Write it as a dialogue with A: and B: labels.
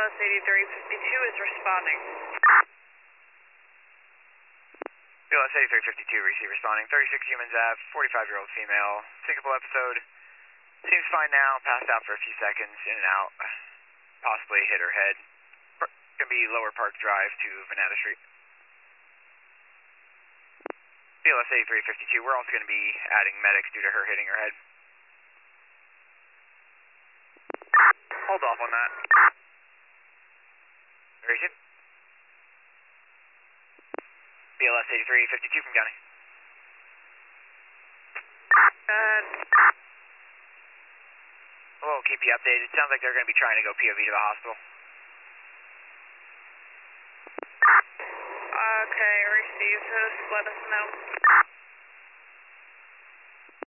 A: BLS 8352 is responding.
B: BLS 8352, receive responding. 36 humans Ave, 45-year-old female. Syncopal episode. Seems fine now, passed out for a few seconds, in and out. Possibly hit her head. Gonna be Lower Park Drive to Venata Street. BLS 8352, we're also gonna be adding medics due to her hitting her head. Hold off on that. Very good. BLS 8352 from County. We'll keep you updated. It sounds like they're going to be trying to go POV to the hospital.
A: Okay, receive. Just let us know.